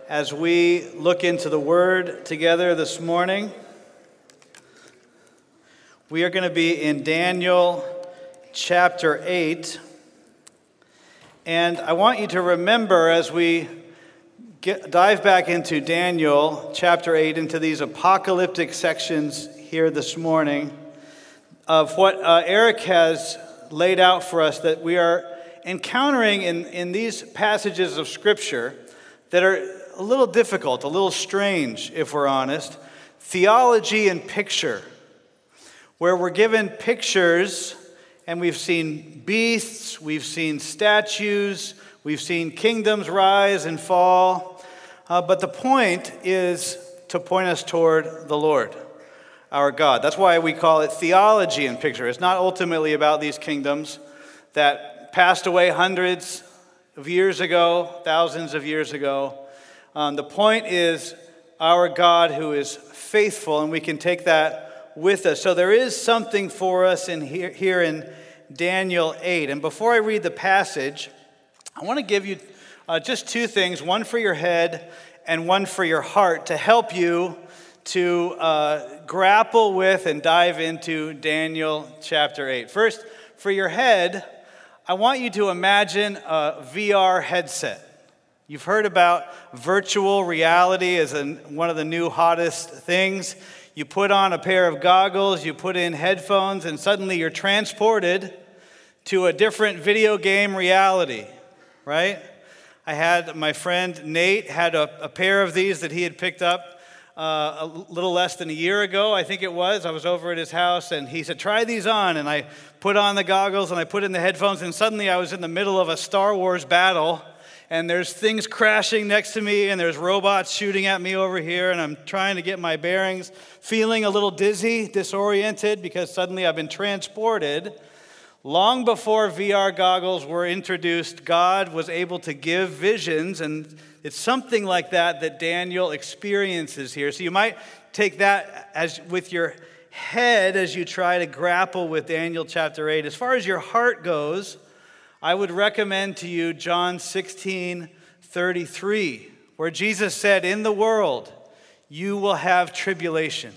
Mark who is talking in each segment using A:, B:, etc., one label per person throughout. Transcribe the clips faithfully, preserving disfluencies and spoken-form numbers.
A: as we look into the Word together this morning. We are going to be in Daniel chapter eight. And I want you to remember as we get, dive back into Daniel chapter eight, into these apocalyptic sections here this morning, of what uh, Eric has laid out for us, that we are encountering in, in these passages of Scripture that are a little difficult, a little strange, if we're honest. Theology and picture, where we're given pictures, and we've seen beasts, we've seen statues, we've seen kingdoms rise and fall. Uh, but the point is to point us toward the Lord, our God. That's why we call it theology and picture. It's not ultimately about these kingdoms that passed away hundreds of years ago, thousands of years ago. Um, the point is our God who is faithful, and we can take that with us. So there is something for us in here, here in Daniel eight. And before I read the passage, I want to give you uh, just two things, one for your head and one for your heart, to help you to uh, grapple with and dive into Daniel chapter eight. First, for your head, I want you to imagine a V R headset. You've heard about virtual reality as a, one of the new hottest things. You put on a pair of goggles, you put in headphones, and suddenly you're transported to a different video game reality, right? I had my friend Nate had a, a pair of these that he had picked up uh, a little less than a year ago, I think it was. I was over at his house, and he said, try these on. And I put on the goggles, and I put in the headphones, and suddenly I was in the middle of a Star Wars battle. And there's things crashing next to me, and there's robots shooting at me over here, and I'm trying to get my bearings, feeling a little dizzy, disoriented, because suddenly I've been transported. Long before V R goggles were introduced, God was able to give visions, and it's something like that that Daniel experiences here. So you might take that as with your head as you try to grapple with Daniel chapter eight. As far as your heart goes, I would recommend to you John sixteen thirty-three, where Jesus said, in the world you will have tribulation,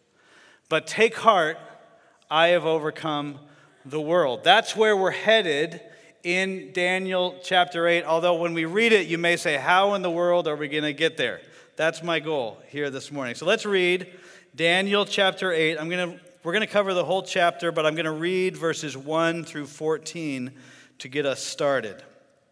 A: but take heart, I have overcome the world. That's where we're headed in Daniel chapter eight, although when we read it, you may say, how in the world are we going to get there? That's my goal here this morning. So let's read Daniel chapter eight. I'm going to we're going to cover the whole chapter, but I'm going to read verses one through fourteen to get us started.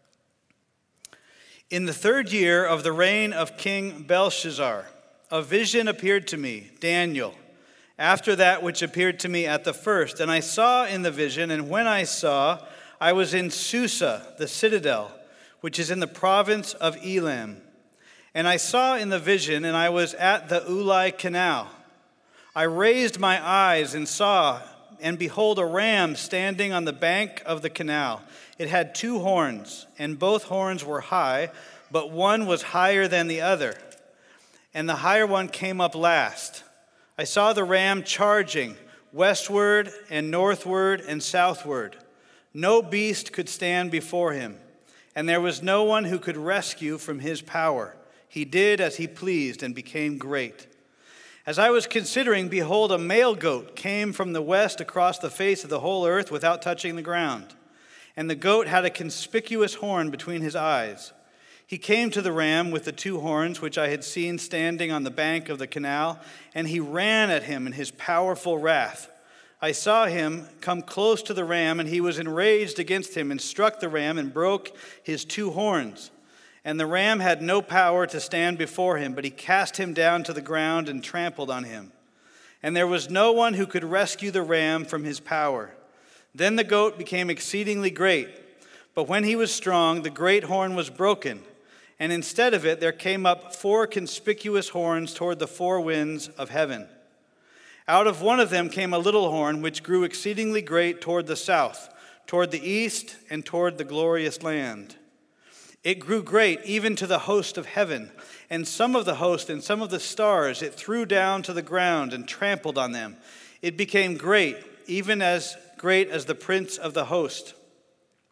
A: In the third year of the reign of King Belshazzar, a vision appeared to me, Daniel, after that which appeared to me at the first. And I saw in the vision, and when I saw, I was in Susa, the citadel, which is in the province of Elam. And I saw in the vision, and I was at the Ulai Canal. I raised my eyes and saw, and behold, a ram standing on the bank of the canal. It had two horns, and both horns were high, but one was higher than the other, and the higher one came up last. I saw the ram charging westward and northward and southward. No beast could stand before him, and there was no one who could rescue from his power. He did as he pleased and became great. As I was considering, behold, a male goat came from the west across the face of the whole earth without touching the ground. And the goat had a conspicuous horn between his eyes. He came to the ram with the two horns, which I had seen standing on the bank of the canal, and he ran at him in his powerful wrath. I saw him come close to the ram, and he was enraged against him and struck the ram and broke his two horns. And the ram had no power to stand before him, but he cast him down to the ground and trampled on him. And there was no one who could rescue the ram from his power. Then the goat became exceedingly great, but when he was strong, the great horn was broken, and instead of it there came up four conspicuous horns toward the four winds of heaven. Out of one of them came a little horn, which grew exceedingly great toward the south, toward the east, and toward the glorious land. It grew great even to the host of heaven, and some of the host and some of the stars it threw down to the ground and trampled on them. It became great, even as great as the prince of the host.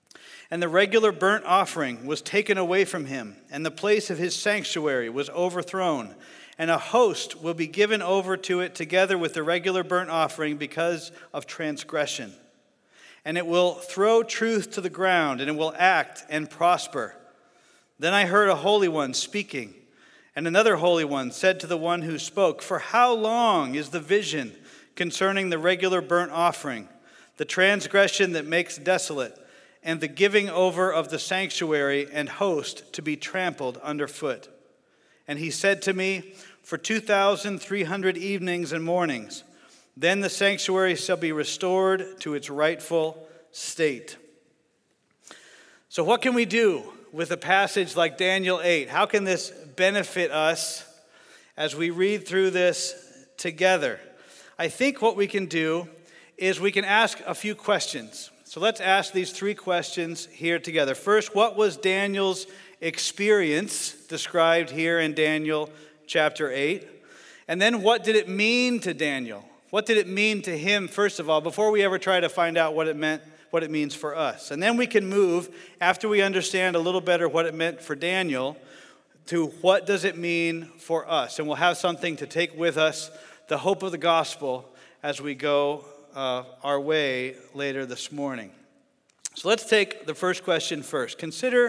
A: And the regular burnt offering was taken away from him, and the place of his sanctuary was overthrown, and a host will be given over to it together with the regular burnt offering because of transgression. And it will throw truth to the ground, and it will act and prosper. Then I heard a holy one speaking, and another holy one said to the one who spoke, "For how long is the vision concerning the regular burnt offering, the transgression that makes desolate, and the giving over of the sanctuary and host to be trampled underfoot?" And he said to me, "For two thousand three hundred evenings and mornings, then the sanctuary shall be restored to its rightful state." So what can we do with a passage like Daniel eight? How can this benefit us as we read through this together? I think what we can do is we can ask a few questions. So let's ask these three questions here together. First, what was Daniel's experience described here in Daniel chapter eight? And then what did it mean to Daniel? What did it mean to him, first of all, before we ever try to find out what it meant, what it means for us? And then we can move, after we understand a little better what it meant for Daniel, to what does it mean for us? And we'll have something to take with us, the hope of the gospel, as we go uh, our way later this morning. So let's take the first question first. Consider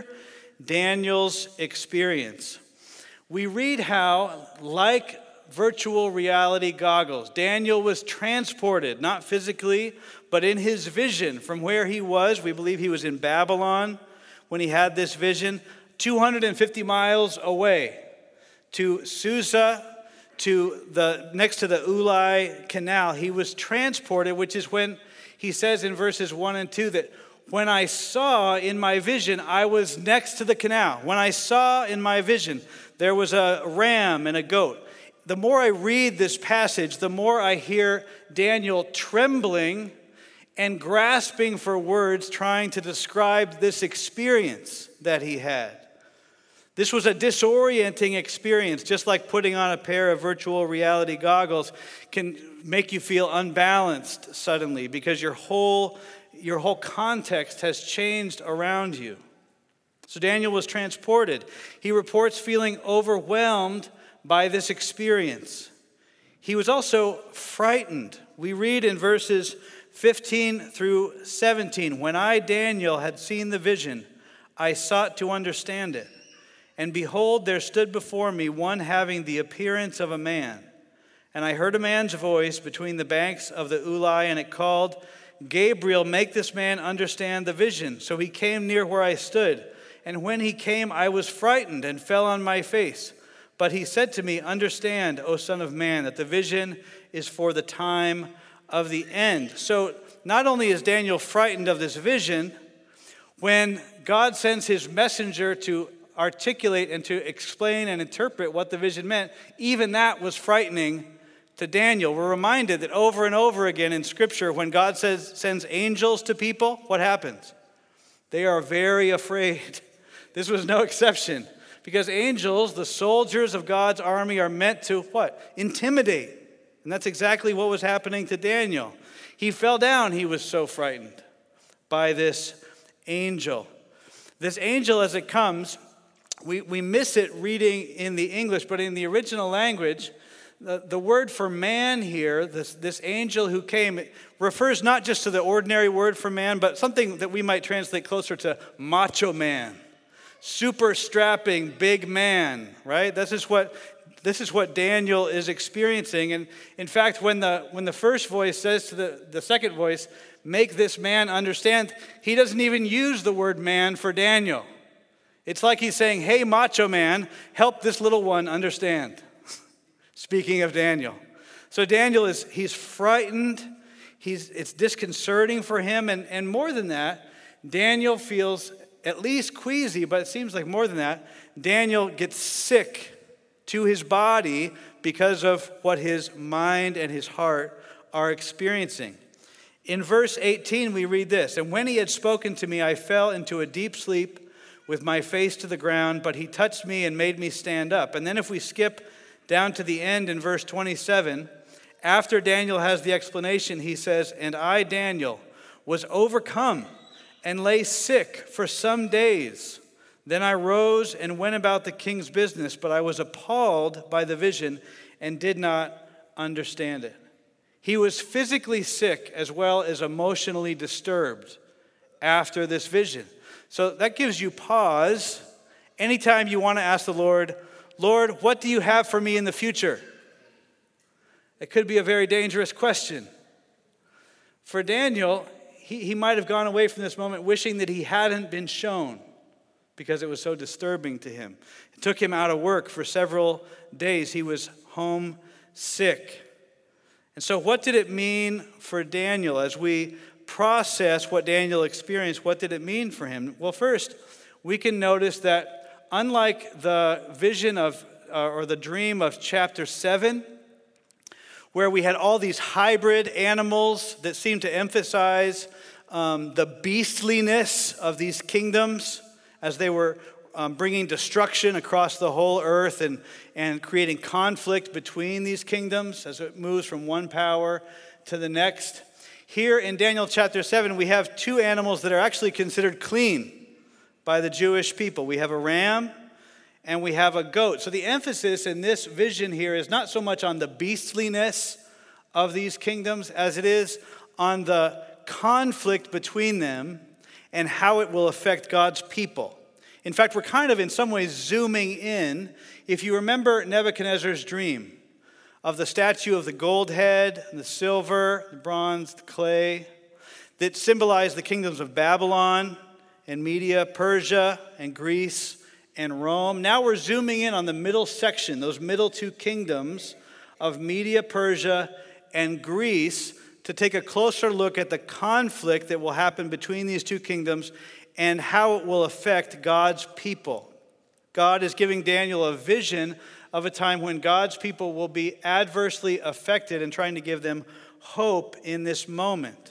A: Daniel's experience. We read how, like virtual reality goggles, Daniel was transported, not physically, but in his vision from where he was. We believe he was in Babylon when he had this vision, two hundred fifty miles away to Susa, to the next to the Ulai Canal. He was transported, which is when he says in verses one and two that when I saw in my vision, I was next to the canal. When I saw in my vision, there was a ram and a goat. The more I read this passage, the more I hear Daniel trembling and grasping for words, trying to describe this experience that he had. This was a disorienting experience, just like putting on a pair of virtual reality goggles can make you feel unbalanced suddenly because your whole, your whole context has changed around you. So Daniel was transported. He reports feeling overwhelmed by this experience. He was also frightened. We read in verses fifteen through seventeen, "When I, Daniel, had seen the vision, I sought to understand it. And behold, there stood before me one having the appearance of a man. And I heard a man's voice between the banks of the Ulai, and it called, 'Gabriel, make this man understand the vision.' So he came near where I stood. And when he came, I was frightened and fell on my face. But he said to me, 'Understand, O Son of Man, that the vision is for the time of the end.'" So not only is Daniel frightened of this vision, when God sends his messenger to articulate and to explain and interpret what the vision meant, even that was frightening to Daniel. We're reminded that over and over again in Scripture, when God says sends angels to people, what happens? They are very afraid. This was no exception, because angels, the soldiers of God's army, are meant to what? Intimidate. And that's exactly what was happening to Daniel. He fell down. He was so frightened by this angel. This angel, as it comes, We, we miss it reading in the English, but in the original language, the, the word for man here, this, this angel who came, it refers not just to the ordinary word for man, but something that we might translate closer to macho man, super strapping big man, right? This is what this is what Daniel is experiencing. And in fact, when the when the first voice says to the, the second voice, "Make this man understand," he doesn't even use the word man for Daniel. It's like he's saying, "Hey, macho man, help this little one understand." Speaking of Daniel. So Daniel is, he's frightened. He's, it's disconcerting for him. And, and more than that, Daniel feels at least queasy, but it seems like more than that. Daniel gets sick to his body because of what his mind and his heart are experiencing. In verse eighteen, we read this, "And when he had spoken to me, I fell into a deep sleep with my face to the ground, but he touched me and made me stand up." And then if we skip down to the end in verse twenty-seven, after Daniel has the explanation, he says, "And I, Daniel, was overcome and lay sick for some days. Then I rose and went about the king's business, but I was appalled by the vision and did not understand it. He was physically sick as well as emotionally disturbed after this vision. So that gives you pause anytime you want to ask the Lord, Lord, what do you have for me in the future? It could be a very dangerous question. For Daniel, he, he might have gone away from this moment wishing that he hadn't been shown because it was so disturbing to him. It took him out of work for several days. He was homesick. And so what did it mean for Daniel as we process what Daniel experienced? What did it mean for him? Well, first, we can notice that unlike the vision of, uh, or the dream of chapter seven, where we had all these hybrid animals that seemed to emphasize um, the beastliness of these kingdoms as they were um, bringing destruction across the whole earth and, and creating conflict between these kingdoms as it moves from one power to the next. Here in Daniel chapter seven, we have two animals that are actually considered clean by the Jewish people. We have a ram and we have a goat. So the emphasis in this vision here is not so much on the beastliness of these kingdoms as it is on the conflict between them and how it will affect God's people. In fact, we're kind of in some ways zooming in. If you remember Nebuchadnezzar's dream of the statue of the gold head, and the silver, the bronze, the clay, that symbolized the kingdoms of Babylon and Media, Persia and Greece and Rome. Now we're zooming in on the middle section, those middle two kingdoms of Media, Persia, and Greece, to take a closer look at the conflict that will happen between these two kingdoms and how it will affect God's people. God is giving Daniel a vision of a time when God's people will be adversely affected and trying to give them hope in this moment.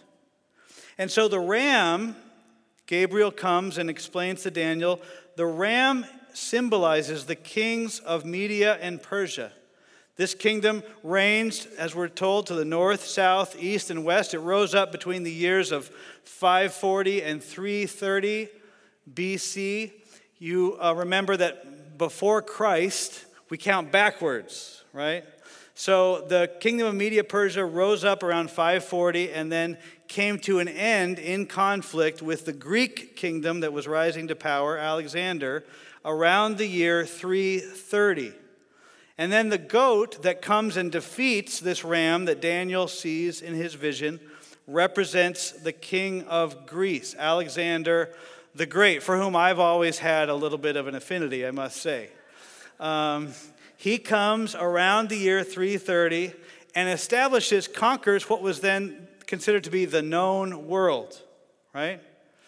A: And so the ram, Gabriel comes and explains to Daniel, the ram symbolizes the kings of Media and Persia. This kingdom ranged, as we're told, to the north, south, east, and west. It rose up between the years of five forty and three thirty B C. You uh, remember that before Christ, we count backwards, right? So the kingdom of Media Persia rose up around five forty and then came to an end in conflict with the Greek kingdom that was rising to power, Alexander, around the year three thirty. And then the goat that comes and defeats this ram that Daniel sees in his vision represents the king of Greece, Alexander the Great, for whom I've always had a little bit of an affinity, I must say. Um, he comes around the year three thirty and establishes, conquers what was then considered to be the known world, right?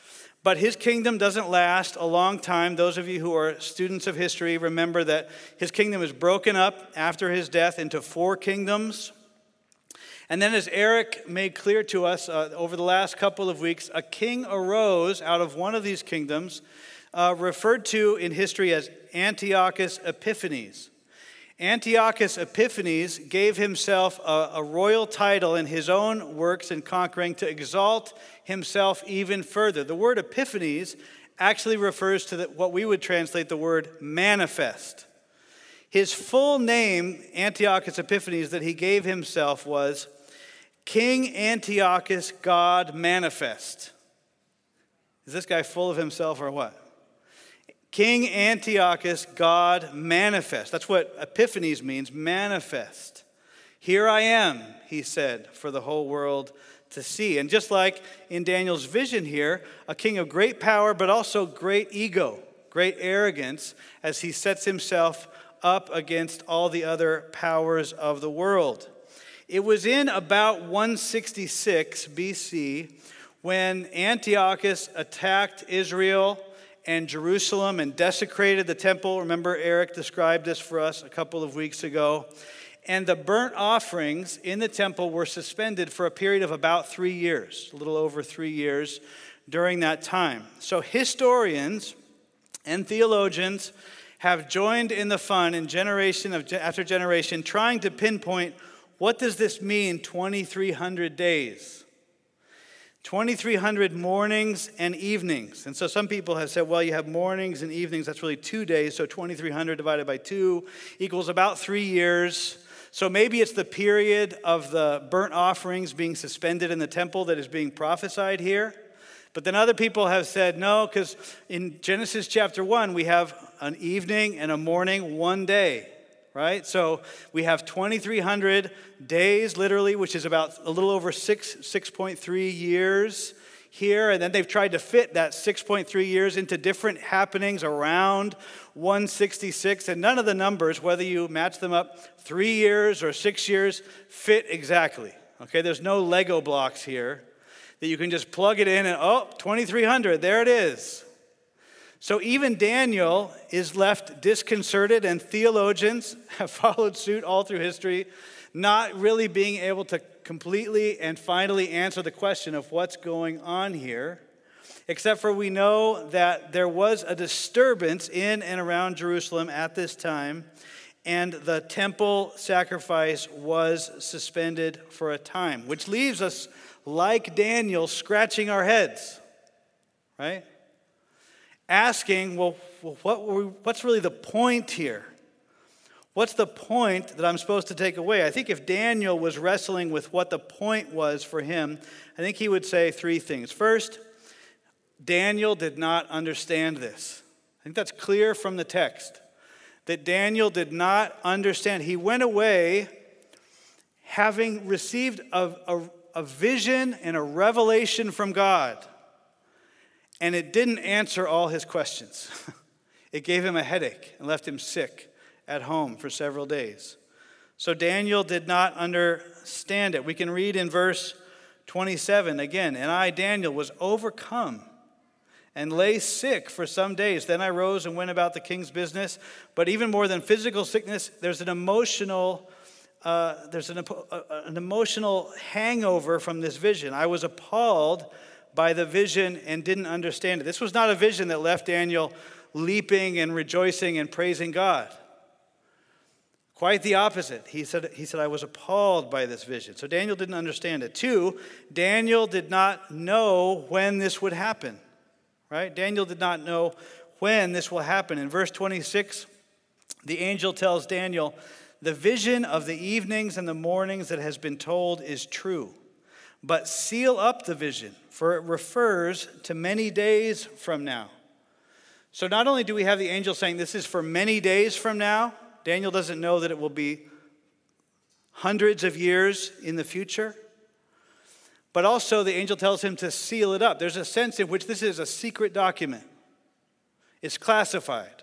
A: But his kingdom doesn't last a long time. Those of you who are students of history remember that his kingdom is broken up after his death into four kingdoms. And then, as Eric made clear to us uh, over the last couple of weeks, a king arose out of one of these kingdoms, uh, referred to in history as Antiochus Epiphanes. Antiochus Epiphanes gave himself a, a royal title in his own works in conquering to exalt himself even further. The word Epiphanes actually refers to the, what we would translate the word manifest. His full name, Antiochus Epiphanes, that he gave himself was King Antiochus God Manifest. Is this guy full of himself or what? King Antiochus God Manifest. That's what Epiphanes means, manifest. Here I am, he said, for the whole world to see. And just like in Daniel's vision here, a king of great power, but also great ego, great arrogance, as he sets himself up against all the other powers of the world. It was in about one sixty-six B C when Antiochus attacked Israel and Jerusalem and desecrated the temple. Remember, Eric described this for us a couple of weeks ago. And the burnt offerings in the temple were suspended for a period of about three years, a little over three years during that time. So historians and theologians have joined in the fun in generation of, after generation, trying to pinpoint what does this mean, twenty-three hundred days? twenty-three hundred mornings and evenings. And so some people have said, well, you have mornings and evenings. That's really two days. So twenty-three hundred divided by two equals about three years. So maybe it's the period of the burnt offerings being suspended in the temple that is being prophesied here. But then other people have said, no, because in Genesis chapter one, we have an evening and a morning, one day, right? So we have twenty-three hundred days, literally, which is about a little over six, six point three years here. And then they've tried to fit that six point three years into different happenings around one sixty-six. And none of the numbers, whether you match them up three years or six years, fit exactly. Okay, there's no Lego blocks here that you can just plug it in and, oh, twenty-three hundred, there it is. So even Daniel is left disconcerted, and theologians have followed suit all through history, not really being able to completely and finally answer the question of what's going on here, except for we know that there was a disturbance in and around Jerusalem at this time, and the temple sacrifice was suspended for a time, which leaves us, like Daniel, scratching our heads, right? Asking, well, what were, what's really the point here? What's the point that I'm supposed to take away? I think if Daniel was wrestling with what the point was for him, I think he would say three things. First, Daniel did not understand this. I think that's clear from the text, that Daniel did not understand. He went away having received a, a, a vision and a revelation from God. And it didn't answer all his questions. It gave him a headache and left him sick at home for several days. So Daniel did not understand it. We can read in verse twenty-seven again, and I, Daniel, was overcome and lay sick for some days. Then I rose and went about the king's business. But even more than physical sickness, there's an emotional uh, there's an, uh, an emotional hangover from this vision. I was appalled by the vision and didn't understand it. This was not a vision that left Daniel leaping and rejoicing and praising God. Quite the opposite. He said, he said, I was appalled by this vision. So Daniel didn't understand it. Two, Daniel did not know when this would happen, right? Daniel did not know when this will happen. In verse twenty-six, the angel tells Daniel, the vision of the evenings and the mornings that has been told is true. But seal up the vision, for it refers to many days from now. So not only do we have the angel saying this is for many days from now, Daniel doesn't know that it will be hundreds of years in the future, but also the angel tells him to seal it up. There's a sense in which this is a secret document. It's classified.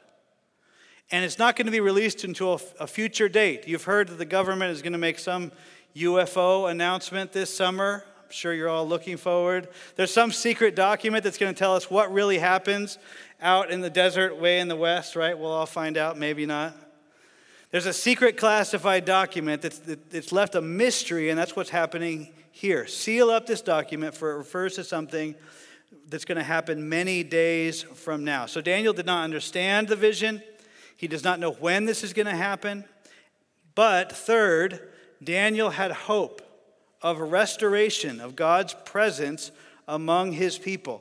A: And it's not going to be released until a future date. You've heard that the government is going to make some U F O announcement this summer. I'm sure you're all looking forward. There's some secret document that's going to tell us what really happens out in the desert way in the west, right? We'll all find out, maybe not. There's a secret classified document that's, that's left a mystery, and that's what's happening here. Seal up this document, for it refers to something that's going to happen many days from now. So Daniel did not understand the vision. He does not know when this is going to happen. But third, Daniel had hope of a restoration of God's presence among his people.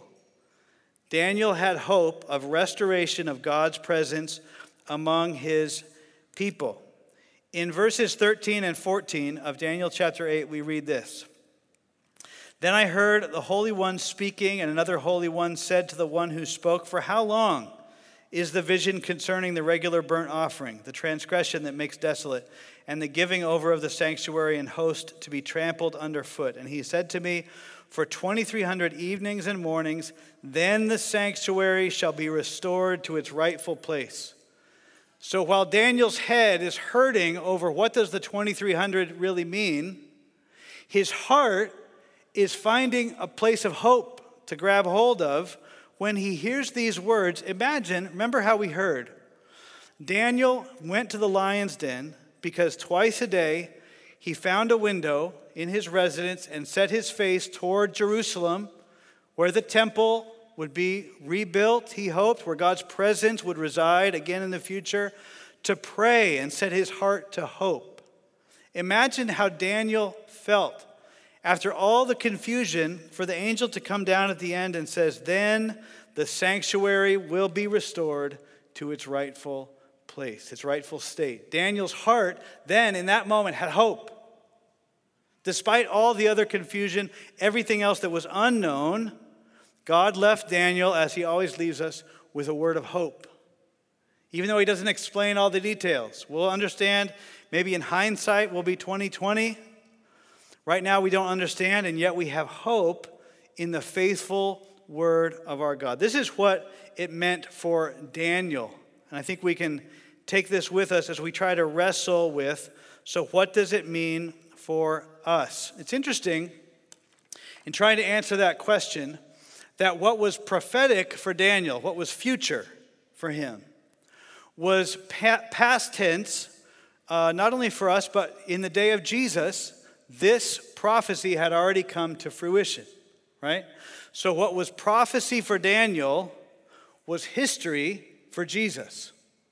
A: Daniel had hope of restoration of God's presence among his people. In verses thirteen and fourteen of Daniel chapter eight, we read this. Then I heard the Holy One speaking, and another Holy One said to the one who spoke, for how long is the vision concerning the regular burnt offering, the transgression that makes desolate, and the giving over of the sanctuary and host to be trampled underfoot? And he said to me, for twenty-three hundred evenings and mornings, then the sanctuary shall be restored to its rightful place. So while Daniel's head is hurting over what does the twenty-three hundred really mean, his heart is finding a place of hope to grab hold of when he hears these words. Imagine, remember how we heard. Daniel went to the lion's den because twice a day he found a window in his residence and set his face toward Jerusalem, where the temple would be rebuilt, he hoped, where God's presence would reside again in the future, to pray and set his heart to hope. Imagine how Daniel felt after all the confusion, for the angel to come down at the end and says, then the sanctuary will be restored to its rightful place, its rightful state. Daniel's heart then, in that moment, had hope. Despite all the other confusion, everything else that was unknown, God left Daniel, as he always leaves us, with a word of hope. Even though he doesn't explain all the details. We'll understand, maybe in hindsight will be twenty twenty. Right now we don't understand, and yet we have hope in the faithful word of our God. This is what it meant for Daniel. And I think we can take this with us as we try to wrestle with, so what does it mean for us? It's interesting in trying to answer that question that what was prophetic for Daniel, what was future for him, was pa- past tense, uh, not only for us, but in the day of Jesus, this prophecy had already come to fruition, right? So what was prophecy for Daniel was history for Jesus.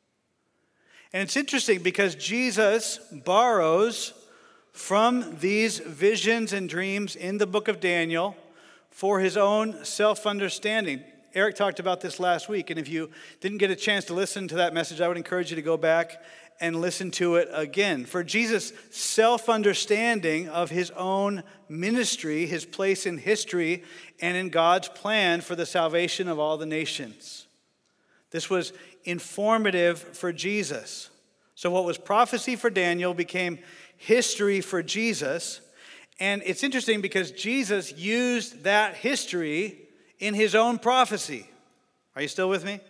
A: And it's interesting because Jesus borrows from these visions and dreams in the book of Daniel for his own self-understanding. Eric talked about this last week, and if you didn't get a chance to listen to that message, I would encourage you to go back and listen to it again. For Jesus' self-understanding of his own ministry, his place in history, and in God's plan for the salvation of all the nations. This was informative for Jesus. So what was prophecy for Daniel became history for Jesus. And it's interesting because Jesus used that history in his own prophecy. Are you still with me?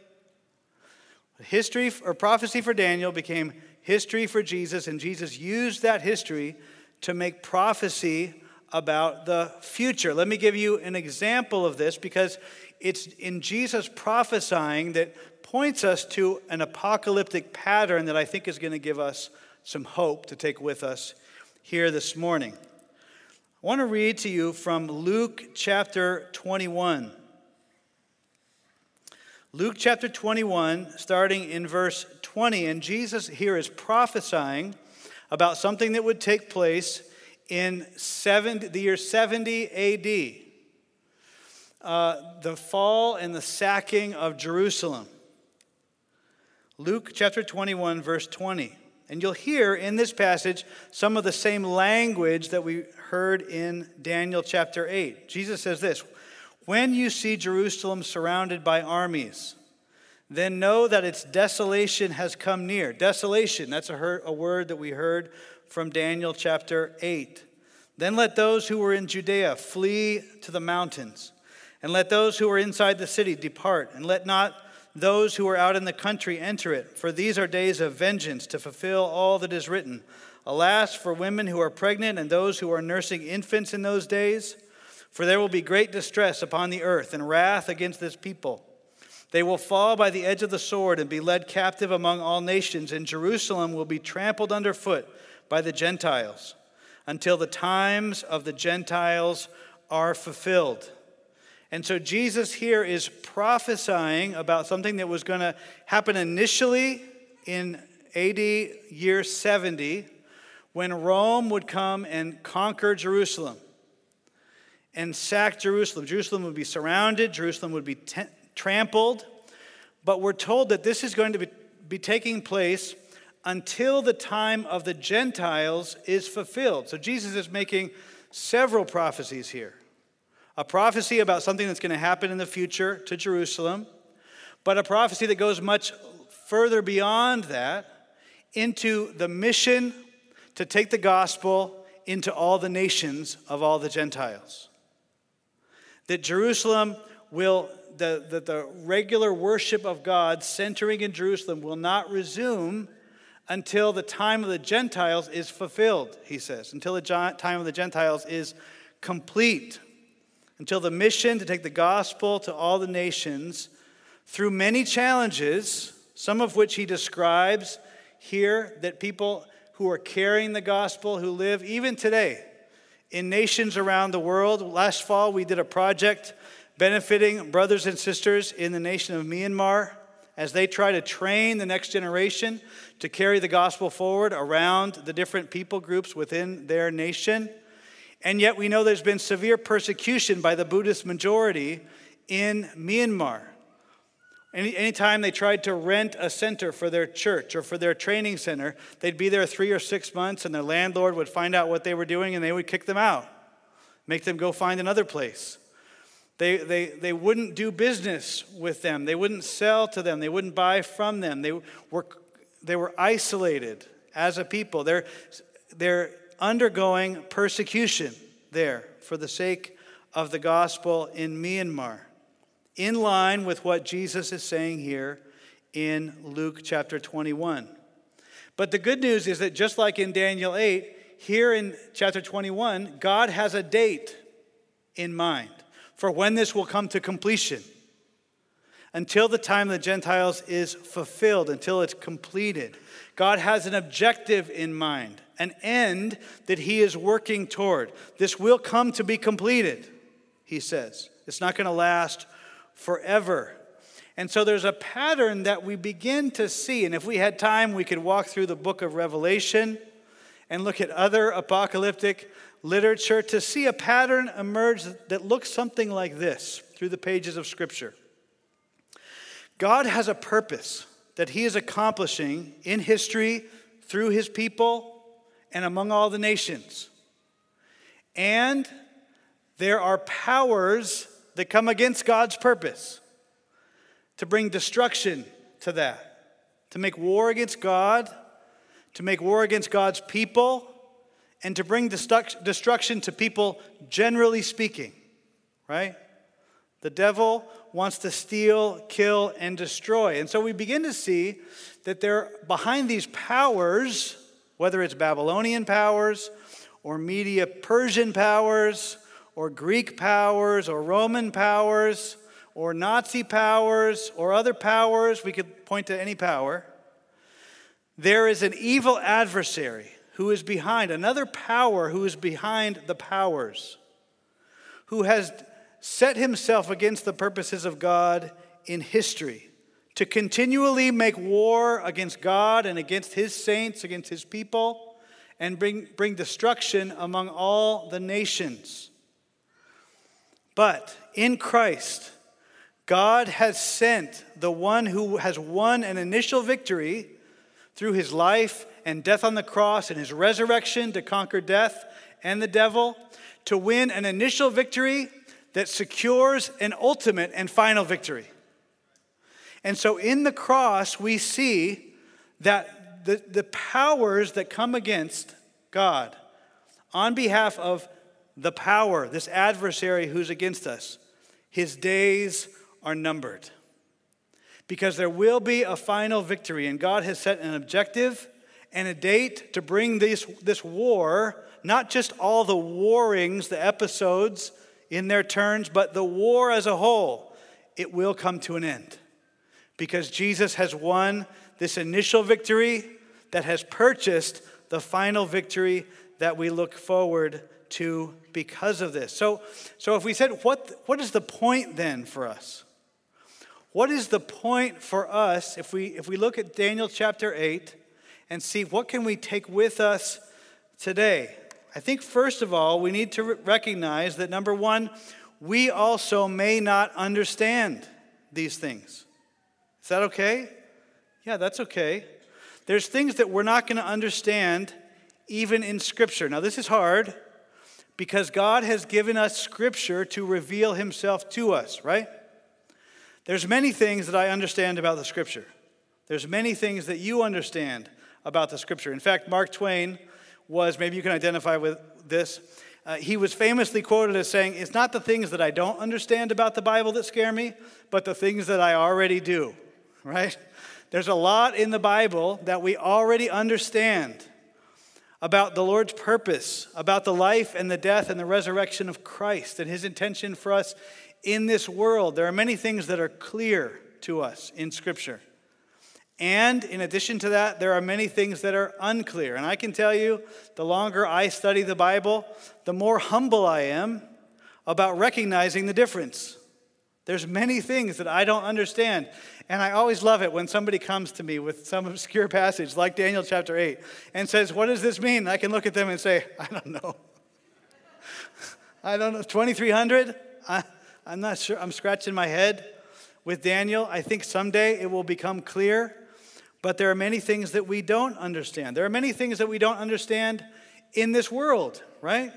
A: History or prophecy for Daniel became history for Jesus, and Jesus used that history to make prophecy about the future. Let me give you an example of this, because it's in Jesus prophesying that points us to an apocalyptic pattern that I think is going to give us some hope to take with us here this morning. I want to read to you from Luke chapter twenty-one. Luke chapter twenty-one, starting in verse twenty, and Jesus here is prophesying about something that would take place in seventy, the year seventy A D, uh, the fall and the sacking of Jerusalem. Luke chapter twenty-one, verse twenty. And you'll hear in this passage some of the same language that we heard in Daniel chapter eight. Jesus says this, when you see Jerusalem surrounded by armies, then know that its desolation has come near. Desolation, that's a, heard, a word that we heard from Daniel chapter eight. Then let those who were in Judea flee to the mountains, and let those who are inside the city depart, and let not those who are out in the country enter it. For these are days of vengeance, to fulfill all that is written. Alas, for women who are pregnant and those who are nursing infants in those days, for there will be great distress upon the earth and wrath against this people. They will fall by the edge of the sword and be led captive among all nations, and Jerusalem will be trampled underfoot by the Gentiles until the times of the Gentiles are fulfilled. And so Jesus here is prophesying about something that was going to happen initially in A D year seventy, when Rome would come and conquer Jerusalem and sack Jerusalem. Jerusalem would be surrounded, Jerusalem would be t- trampled, but we're told that this is going to be, be taking place until the time of the Gentiles is fulfilled. So Jesus is making several prophecies here. A prophecy about something that's going to happen in the future to Jerusalem, but a prophecy that goes much further beyond that into the mission to take the gospel into all the nations of all the Gentiles. That Jerusalem will, the, the, the regular worship of God centering in Jerusalem will not resume until the time of the Gentiles is fulfilled, he says, until the time of the Gentiles is complete. Until the mission to take the gospel to all the nations through many challenges, some of which he describes here, that people who are carrying the gospel, who live even today in nations around the world. Last fall, we did a project benefiting brothers and sisters in the nation of Myanmar as they try to train the next generation to carry the gospel forward around the different people groups within their nation. And yet we know there's been severe persecution by the Buddhist majority in Myanmar. Any anytime they tried to rent a center for their church or for their training center, they'd be there three or six months and their landlord would find out what they were doing and they would kick them out, make them go find another place. They, they, they wouldn't do business with them. They wouldn't sell to them. They wouldn't buy from them. They were, they were isolated as a people. They're, they're undergoing persecution there for the sake of the gospel in Myanmar, in line with what Jesus is saying here in Luke chapter twenty-one. But the good news is that just like in Daniel eight, here in chapter twenty-one, God has a date in mind for when this will come to completion. Until the time of the Gentiles is fulfilled, until it's completed. God has an objective in mind, an end that he is working toward. This will come to be completed, he says. It's not going to last forever. And so there's a pattern that we begin to see. And if we had time, we could walk through the book of Revelation and look at other apocalyptic literature to see a pattern emerge that looks something like this through the pages of Scripture. God has a purpose that he is accomplishing in history through his people and among all the nations. And there are powers that come against God's purpose to bring destruction to that, to make war against God, to make war against God's people, and to bring destruction to people generally speaking, right? The devil wants to steal, kill, and destroy. And so we begin to see that there, behind these powers, whether it's Babylonian powers or Medo-Persian powers or Greek powers or Roman powers or Nazi powers or other powers, we could point to any power, there is an evil adversary who is behind, another power who is behind the powers, who has set himself against the purposes of God in history, to continually make war against God and against his saints, against his people, and bring, bring destruction among all the nations. But in Christ, God has sent the one who has won an initial victory through his life and death on the cross and his resurrection to conquer death and the devil, to win an initial victory that secures an ultimate and final victory. And so in the cross, we see that the, the powers that come against God on behalf of the power, this adversary who's against us, his days are numbered. Because there will be a final victory, and God has set an objective and a date to bring this, this war, not just all the warrings, the episodes in their turns, but the war as a whole, it will come to an end. Because Jesus has won this initial victory that has purchased the final victory that we look forward to because of this. So, so if we said, what, what is the point then for us? What is the point for us if we if we look at Daniel chapter eight and see what can we take with us today? I think first of all, we need to recognize that number one, we also may not understand these things. Is that okay? Yeah, that's okay. There's things that we're not going to understand even in Scripture. Now, this is hard because God has given us Scripture to reveal himself to us, right? There's many things that I understand about the Scripture. There's many things that you understand about the Scripture. In fact, Mark Twain was, maybe you can identify with this, uh, he was famously quoted as saying, it's not the things that I don't understand about the Bible that scare me, but the things that I already do, right? There's a lot in the Bible that we already understand about the Lord's purpose, about the life and the death and the resurrection of Christ and his intention for us in this world. There are many things that are clear to us in Scripture. And in addition to that, there are many things that are unclear. And I can tell you, the longer I study the Bible, the more humble I am about recognizing the difference. There's many things that I don't understand. And I always love it when somebody comes to me with some obscure passage like Daniel chapter eight and says, what does this mean? And I can look at them and say, I don't know. I don't know, twenty-three hundred? I, I'm not sure. I'm scratching my head with Daniel. I think someday it will become clear. But there are many things that we don't understand. There are many things that we don't understand in this world, right?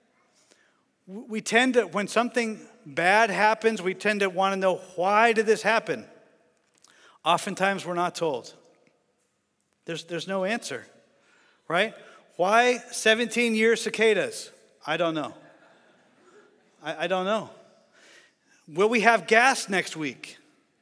A: We tend to, when something bad happens, we tend to want to know, why did this happen? Oftentimes we're not told. There's, there's no answer, right? Why seventeen-year cicadas? I don't know. I, I don't know. Will we have gas next week?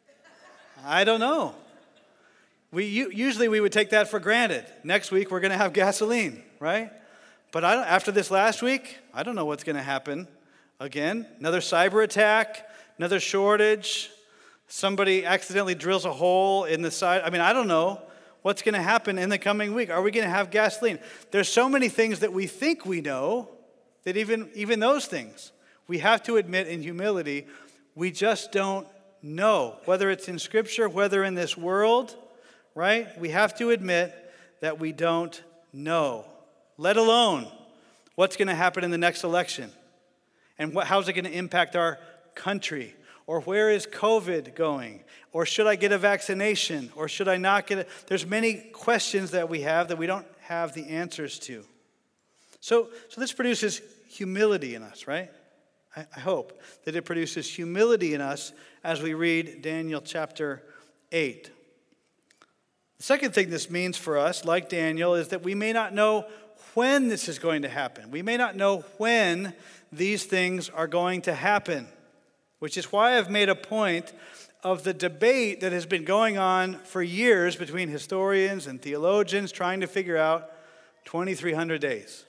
A: I don't know. We usually we would take that for granted. Next week we're going to have gasoline, right? But I don't, after this last week, I don't know what's going to happen again. Another cyber attack, another shortage. Somebody accidentally drills a hole in the side. I mean, I don't know what's going to happen in the coming week. Are we going to have gasoline? There's so many things that we think we know that even, even those things, we have to admit in humility, we just don't know. Whether it's in Scripture, whether in this world, right? We have to admit that we don't know, let alone what's going to happen in the next election and what, how's it going to impact our country, or where is COVID going, or should I get a vaccination, or should I not get it? There's many questions that we have that we don't have the answers to. So, so this produces humility in us, right? I, I hope that it produces humility in us as we read Daniel chapter eight. The second thing this means for us, like Daniel, is that we may not know when this is going to happen. We may not know when these things are going to happen, which is why I've made a point of the debate that has been going on for years between historians and theologians trying to figure out twenty-three hundred days.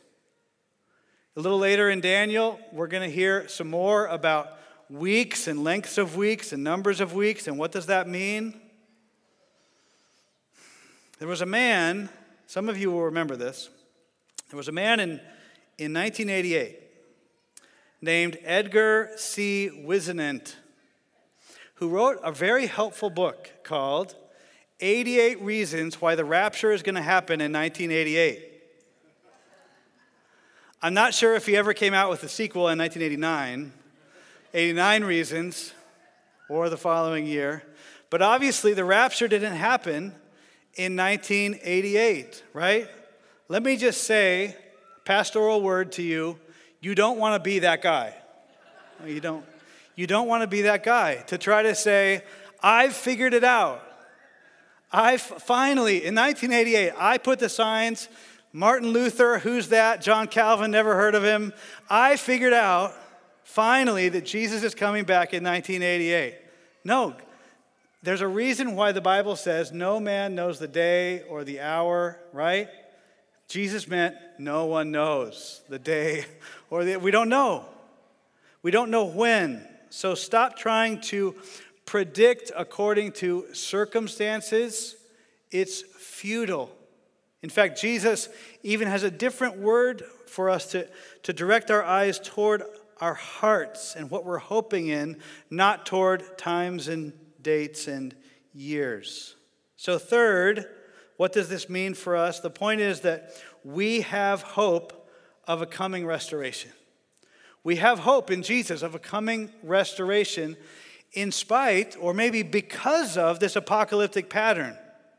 A: A little later in Daniel, we're going to hear some more about weeks and lengths of weeks and numbers of weeks, and what does that mean? There was a man, some of you will remember this, there was a man in, in nineteen eighty-eight named Edgar C. Whisenant who wrote a very helpful book called eighty-eight Reasons Why the Rapture is going to Happen in nineteen eighty-eight. I'm not sure if he ever came out with a sequel in nineteen eighty-nine, eighty-nine Reasons, or the following year, but obviously the rapture didn't happen in nineteen eighty-eight, right? Let me just say, pastoral word to you, you don't want to be that guy. You don't, you don't want to be that guy to try to say, I've figured it out. I finally, in nineteen eighty-eight, I put the signs, Martin Luther, who's that? John Calvin, never heard of him. I figured out, finally, that Jesus is coming back in nineteen eighty-eight. No. There's a reason why the Bible says no man knows the day or the hour, right? Jesus meant no one knows the day or the, we don't know. We don't know when. So stop trying to predict according to circumstances. It's futile. In fact, Jesus even has a different word for us to, to direct our eyes toward our hearts and what we're hoping in, not toward times and dates and years. So third, what does this mean for us? The point is that we have hope of a coming restoration. We have hope in Jesus of a coming restoration in spite, or maybe because of, this apocalyptic pattern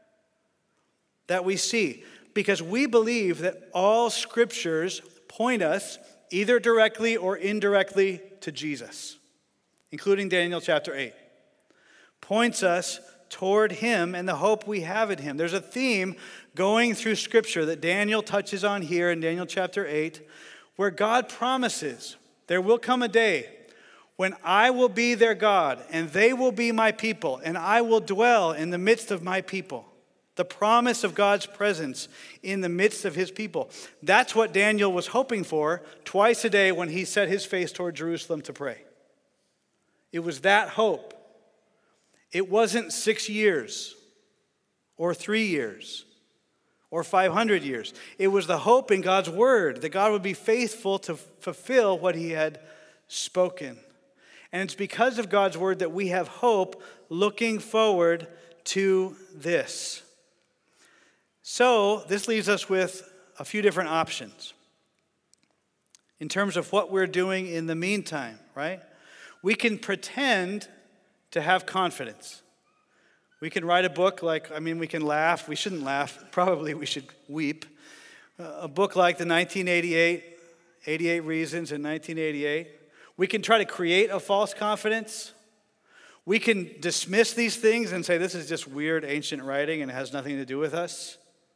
A: that we see. Because we believe that all scriptures point us either directly or indirectly to Jesus, including Daniel chapter eight. Points us toward him and the hope we have in him. There's a theme going through Scripture that Daniel touches on here in Daniel chapter eight, where God promises there will come a day when I will be their God and they will be my people and I will dwell in the midst of my people. The promise of God's presence in the midst of his people. That's what Daniel was hoping for twice a day when he set his face toward Jerusalem to pray. It was that hope. It wasn't six years or three years or five hundred years. It was the hope in God's word that God would be faithful to fulfill what he had spoken. And it's because of God's word that we have hope looking forward to this. So this leaves us with a few different options. in terms of what we're doing in the meantime, right? We can pretend to have confidence. We can write a book like, I mean, we can laugh. We shouldn't laugh. Probably we should weep. A book like the nineteen eighty-eight, eighty-eight Reasons in nineteen eighty-eight. We can try to create a false confidence. We can dismiss these things and say, this is just weird ancient writing and it has nothing to do with us,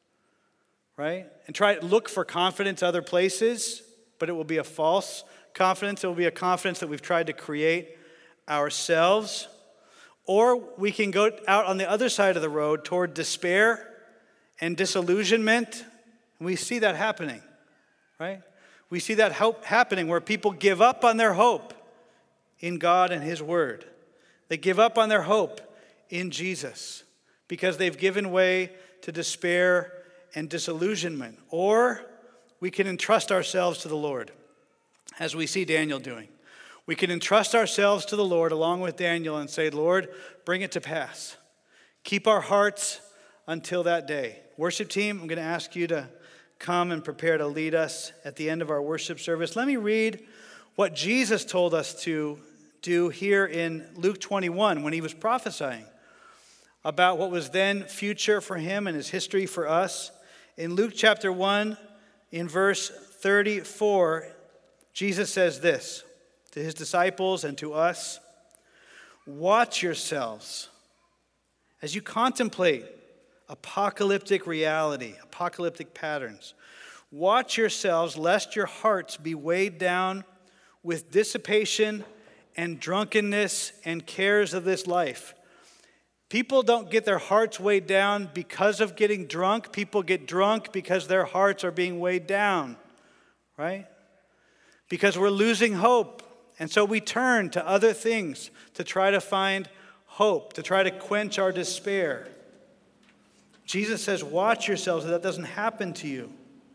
A: right? And try to look for confidence other places, but it will be a false confidence. It will be a confidence that we've tried to create ourselves. Or we can go out on the other side of the road toward despair and disillusionment. And we see that happening, right? We see that hope happening where people give up on their hope in God and His Word. They give up on their hope in Jesus because they've given way to despair and disillusionment. Or we can entrust ourselves to the Lord, as we see Daniel doing. We can entrust ourselves to the Lord along with Daniel and say, Lord, bring it to pass. Keep our hearts until that day. Worship team, I'm going to ask you to come and prepare to lead us at the end of our worship service. Let me read what Jesus told us to do here in Luke twenty-one when he was prophesying about what was then future for him and his history for us. In Luke chapter one, in verse thirty-four, Jesus says this to his disciples and to us: watch yourselves as you contemplate apocalyptic reality, apocalyptic patterns. Watch yourselves lest your hearts be weighed down with dissipation and drunkenness and cares of this life. People don't get their hearts weighed down because of getting drunk. People get drunk because their hearts are being weighed down, right? Because we're losing hope. And so we turn to other things to try to find hope, to try to quench our despair. Jesus says, watch yourselves so that doesn't happen to you.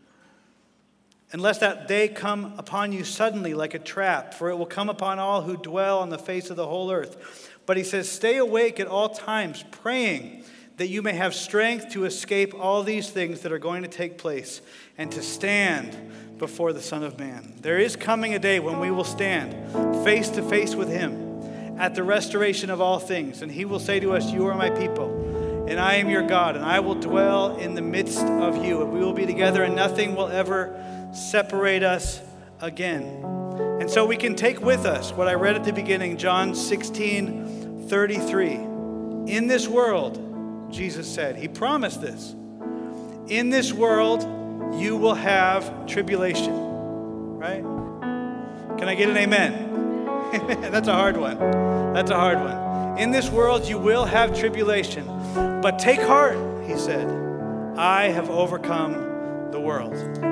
A: Unless that day come upon you suddenly like a trap, for it will come upon all who dwell on the face of the whole earth. But he says, stay awake at all times, praying that you may have strength to escape all these things that are going to take place and to stand before the Son of Man. There is coming a day when we will stand face to face with him at the restoration of all things. And he will say to us, you are my people, and I am your God, and I will dwell in the midst of you. And we will be together, and nothing will ever separate us again. And so we can take with us what I read at the beginning, John sixteen thirty-three. In this world, Jesus said, he promised this, in this world you will have tribulation, right? Can I get an amen? That's a hard one. That's a hard one. In this world you will have tribulation, but take heart, he said, I have overcome the world.